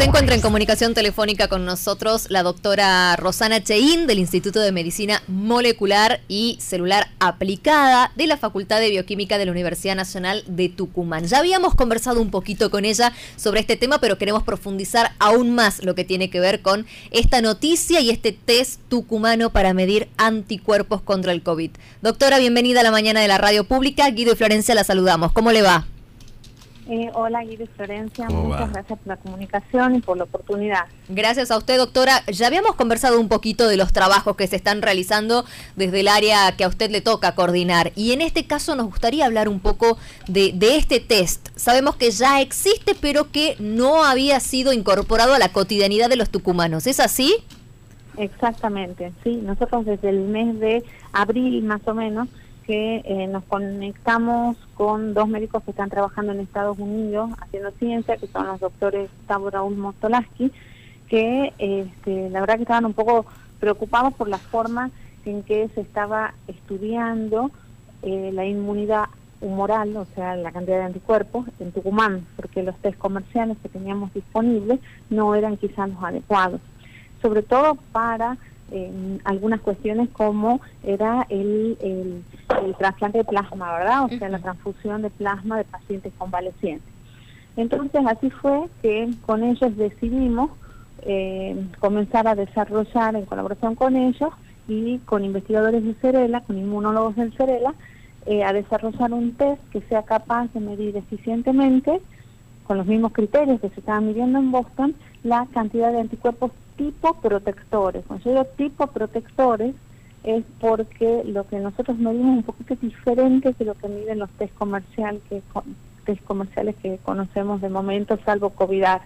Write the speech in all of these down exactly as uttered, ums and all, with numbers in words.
Se encuentra en comunicación telefónica con nosotros la doctora Rosana Cheín del Instituto de Medicina Molecular y Celular Aplicada de la Facultad de Bioquímica de la Universidad Nacional de Tucumán. Ya habíamos conversado un poquito con ella sobre este tema, pero queremos profundizar aún más lo que tiene que ver con esta noticia y este test tucumano para medir anticuerpos contra el COVID. Doctora, bienvenida a la mañana de la radio pública. Guido y Florencia la saludamos. ¿Cómo le va? Eh, hola Guido y Florencia, muchas va? gracias por la comunicación y por la oportunidad. Gracias a usted, doctora. Ya habíamos conversado un poquito de los trabajos que se están realizando desde el área que a usted le toca coordinar, y en este caso nos gustaría hablar un poco de, de este test. Sabemos que ya existe, pero que no había sido incorporado a la cotidianidad de los tucumanos, ¿es así? Exactamente, sí. Nosotros desde el mes de abril más o menos que eh, nos conectamos con dos médicos que están trabajando en Estados Unidos haciendo ciencia, que son los doctores Gustavo Raúl Mostolaski, que este, la verdad que estaban un poco preocupados por la forma en que se estaba estudiando eh, la inmunidad humoral, o sea, la cantidad de anticuerpos en Tucumán, porque los test comerciales que teníamos disponibles no eran quizás los adecuados, sobre todo para Eh, algunas cuestiones como era el, el, el trasplante de plasma, ¿verdad? O sea, la transfusión de plasma de pacientes convalecientes. Entonces, así fue que con ellos decidimos eh, comenzar a desarrollar en colaboración con ellos y con investigadores de Cerela, con inmunólogos del Cerela, eh, a desarrollar un test que sea capaz de medir eficientemente, con los mismos criterios que se estaban midiendo en Boston, la cantidad de anticuerpos tipo protectores. Cuando yo digo tipo protectores es porque lo que nosotros medimos es un poquito diferente que lo que miden los test comercial que test comerciales que conocemos de momento, salvo COVIDar.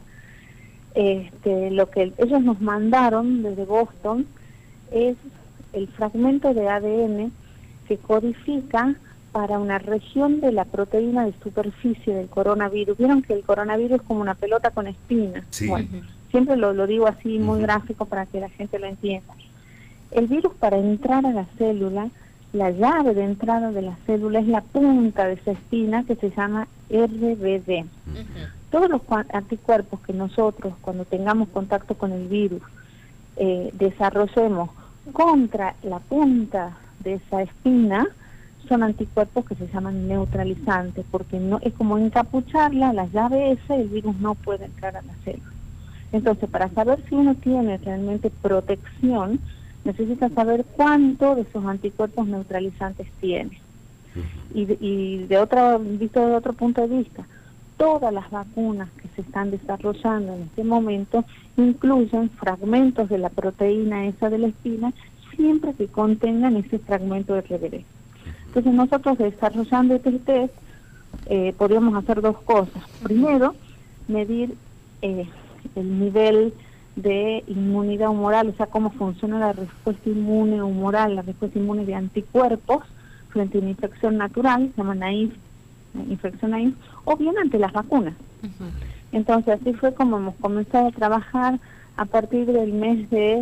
Este, lo que ellos nos mandaron desde Boston es el fragmento de A D N que codifica para una región de la proteína de superficie del coronavirus. Vieron que el coronavirus es como una pelota con espinas. Sí. Bueno, siempre lo, lo digo así muy gráfico para que la gente lo entienda. El virus, para entrar a la célula, la llave de entrada de la célula es la punta de esa espina que se llama R B D. Uh-huh. Todos los anticuerpos que nosotros, cuando tengamos contacto con el virus, eh, desarrollemos contra la punta de esa espina, son anticuerpos que se llaman neutralizantes, porque no es como encapucharla, la llave esa, y el virus no puede entrar a la célula. Entonces, para saber si uno tiene realmente protección, necesita saber cuánto de esos anticuerpos neutralizantes tiene. Y de, y de otro, visto de otro punto de vista, todas las vacunas que se están desarrollando en este momento incluyen fragmentos de la proteína esa de la espina, siempre que contengan ese fragmento de R B D. Entonces, nosotros desarrollando este test, eh, podríamos hacer dos cosas. Primero, medir eh, el nivel de inmunidad humoral, o sea, cómo funciona la respuesta inmune humoral, la respuesta inmune de anticuerpos frente a una infección natural, se llama naif, infección naif, o bien ante las vacunas. Uh-huh. Entonces, así fue como hemos comenzado a trabajar a partir del mes de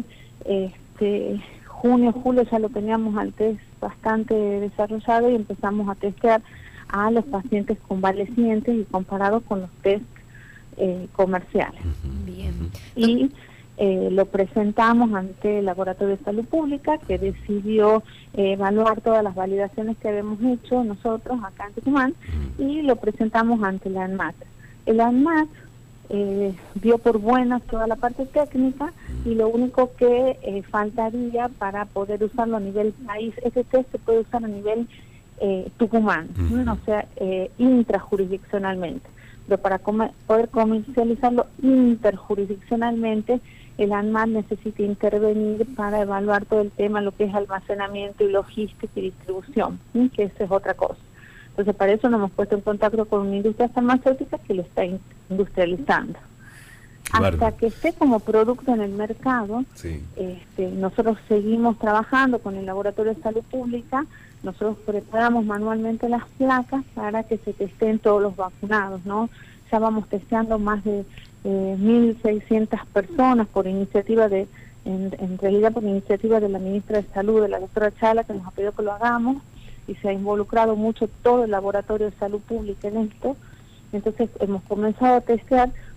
este, junio, julio, ya lo teníamos al test bastante desarrollado y empezamos a testear a los pacientes convalecientes y comparado con los test Eh, comerciales. Bien. Y eh, lo presentamos ante el Laboratorio de Salud Pública, que decidió eh, evaluar todas las validaciones que habíamos hecho nosotros acá en Tucumán, y lo presentamos ante la ANMAT. El ANMAT eh, dio por buena toda la parte técnica, y lo único que eh, faltaría para poder usarlo a nivel país, este test se puede usar a nivel eh, Tucumán, ¿no? O sea, eh, intrajurisdiccionalmente. Pero para comer, poder comercializarlo interjurisdiccionalmente, el ANMAT necesita intervenir para evaluar todo el tema, lo que es almacenamiento y logística y distribución, ¿sí? Que esa es otra cosa. Entonces, para eso nos hemos puesto en contacto con una industria farmacéutica que lo está industrializando. Claro. Hasta que esté como producto en el mercado, sí. este, nosotros seguimos trabajando con el Laboratorio de Salud Pública. Nosotros preparamos manualmente las placas para que se testeen todos los vacunados, ¿no? Ya vamos testeando más de eh, mil seiscientas personas por iniciativa de, en, en realidad por iniciativa de la ministra de Salud, de la doctora Chala, que nos ha pedido que lo hagamos, y se ha involucrado mucho todo el Laboratorio de Salud Pública en esto. Entonces hemos comenzado a testear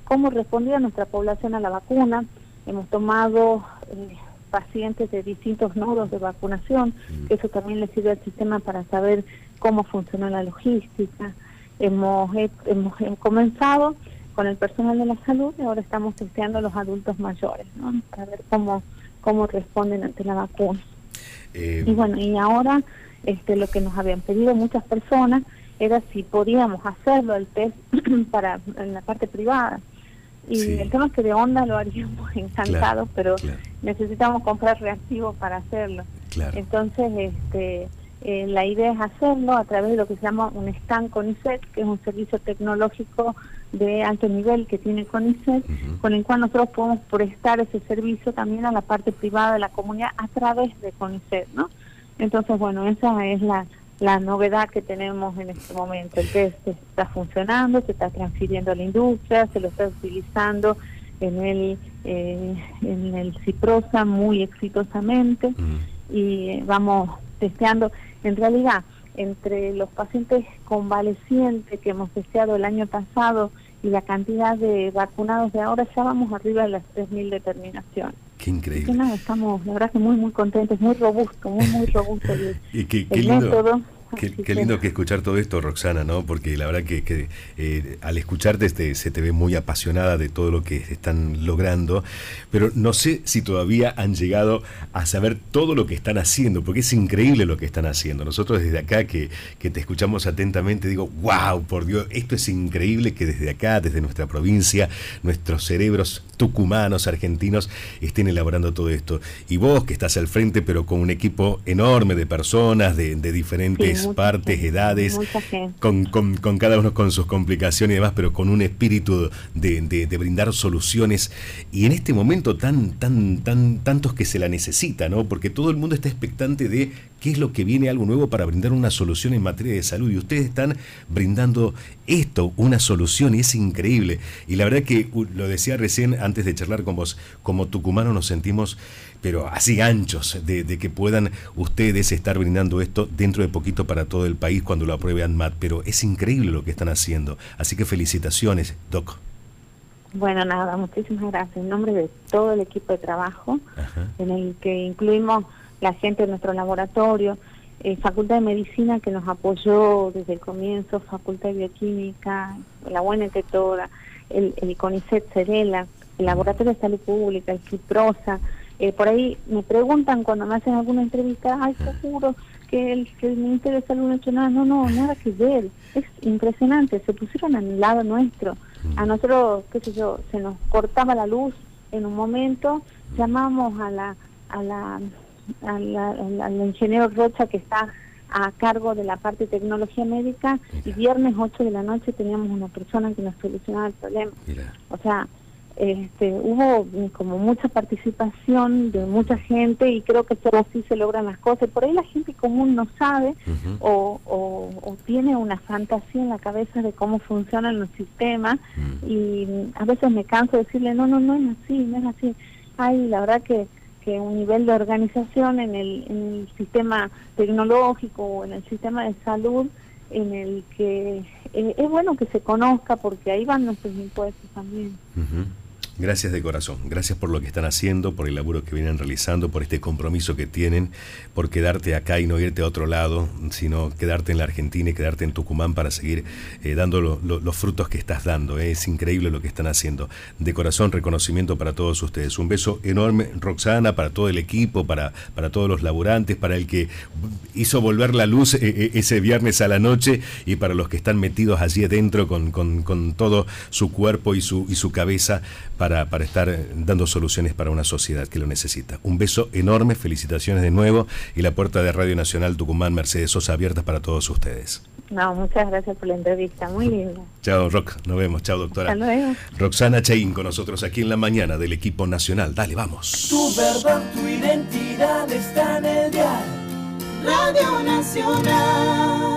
cómo respondía nuestra población a la vacuna. Hemos tomado eh, pacientes de distintos nodos de vacunación, que eso también le sirve al sistema para saber cómo funciona la logística. Hemos, eh, hemos, hemos comenzado con el personal de la salud y ahora estamos testeando a los adultos mayores, ¿no? Para ver cómo, cómo responden ante la vacuna. Eh... Y bueno, y ahora este, lo que nos habían pedido muchas personas era si podíamos hacerlo, el test para en la parte privada. Y sí. El tema es que de onda lo haríamos encantados, claro, pero claro. necesitamos comprar reactivos para hacerlo. Claro. Entonces, este, eh, la idea es hacerlo a través de lo que se llama un stand CONICET, que es un servicio tecnológico de alto nivel que tiene CONICET, uh-huh. con el cual nosotros podemos prestar ese servicio también a la parte privada de la comunidad a través de CONICET, ¿no? Entonces, bueno, esa es la... la novedad que tenemos en este momento. El test está funcionando, se está transfiriendo a la industria, se lo está utilizando en el eh, en el Ciprosa muy exitosamente, mm. y vamos testeando. En realidad, entre los pacientes convalecientes que hemos testeado el año pasado y la cantidad de vacunados de ahora, ya vamos arriba de las tres mil determinaciones. Qué increíble. Nada, estamos, la verdad que muy, muy contentos, muy robusto, muy, muy robusto el, y qué, qué el lindo. método. Qué, qué lindo que escuchar todo esto, Roxana, ¿no? Porque la verdad que, que eh, al escucharte este, se te ve muy apasionada de todo lo que están logrando, pero no sé si todavía han llegado a saber todo lo que están haciendo, porque es increíble lo que están haciendo. Nosotros desde acá que, que te escuchamos atentamente, digo, wow, por Dios, esto es increíble que desde acá, desde nuestra provincia, nuestros cerebros tucumanos, argentinos, estén elaborando todo esto. Y vos que estás al frente, pero con un equipo enorme de personas, de, de diferentes... Sí, partes, gente, edades, con, con, con cada uno con sus complicaciones y demás, pero con un espíritu de, de, de brindar soluciones, y en este momento tan, tan, tan, tantos que se la necesita, ¿no? Porque todo el mundo está expectante de qué es lo que viene, algo nuevo para brindar una solución en materia de salud, y ustedes están brindando esto, una solución, y es increíble. Y la verdad que, lo decía recién antes de charlar con vos, como tucumanos nos sentimos pero así anchos de, de que puedan ustedes estar brindando esto dentro de poquito para todo el país cuando lo apruebe ANMAT, pero es increíble lo que están haciendo, así que felicitaciones, Doc. Bueno, nada, muchísimas gracias. En nombre de todo el equipo de trabajo, ajá, en el que incluimos la gente de nuestro laboratorio, eh, Facultad de Medicina que nos apoyó desde el comienzo, Facultad de Bioquímica, la U N T toda, el, el CONICET Cerela, el Laboratorio de Salud Pública, el Ciprosa. Eh, por ahí me preguntan cuando me hacen alguna entrevista, ay, seguro que el, que el Ministerio de Salud no ha hecho nada. No, no, nada que ver. Es impresionante, se pusieron al lado nuestro. A nosotros, qué sé yo, se nos cortaba la luz en un momento, llamamos a la a la, a la, a la al ingeniero Rocha, que está a cargo de la parte de tecnología médica, y viernes ocho de la noche teníamos una persona que nos solucionaba el problema. Mira. O sea, Este, hubo como mucha participación de mucha gente, y creo que solo así se logran las cosas. Por ahí la gente común no sabe, uh-huh, o, o, o tiene una fantasía en la cabeza de cómo funcionan los sistemas, uh-huh, y a veces me canso de decirle, no, no, no es así, no es así. Hay, la verdad que, que un nivel de organización en el, en el sistema tecnológico o en el sistema de salud en el que eh, es bueno que se conozca, porque ahí van nuestros impuestos también. Uh-huh. Gracias de corazón, gracias por lo que están haciendo, por el laburo que vienen realizando, por este compromiso que tienen, por quedarte acá y no irte a otro lado, sino quedarte en la Argentina y quedarte en Tucumán para seguir eh, dando lo, lo, los frutos que estás dando. Eh. Es increíble lo que están haciendo. De corazón, reconocimiento para todos ustedes. Un beso enorme, Roxana, para todo el equipo, para, para todos los laburantes, para el que hizo volver la luz eh, ese viernes a la noche, y para los que están metidos allí adentro con, con, con todo su cuerpo y su, y su cabeza para Para, para estar dando soluciones para una sociedad que lo necesita. Un beso enorme, felicitaciones de nuevo, y la puerta de Radio Nacional Tucumán Mercedes Sosa abierta para todos ustedes. No, muchas gracias por la entrevista, muy linda. Chao, Rox, nos vemos, chao, doctora. Hasta luego. Roxana Cheín con nosotros aquí en la mañana del equipo nacional. Dale, vamos. Tu verdad, tu identidad está en el diario Radio Nacional.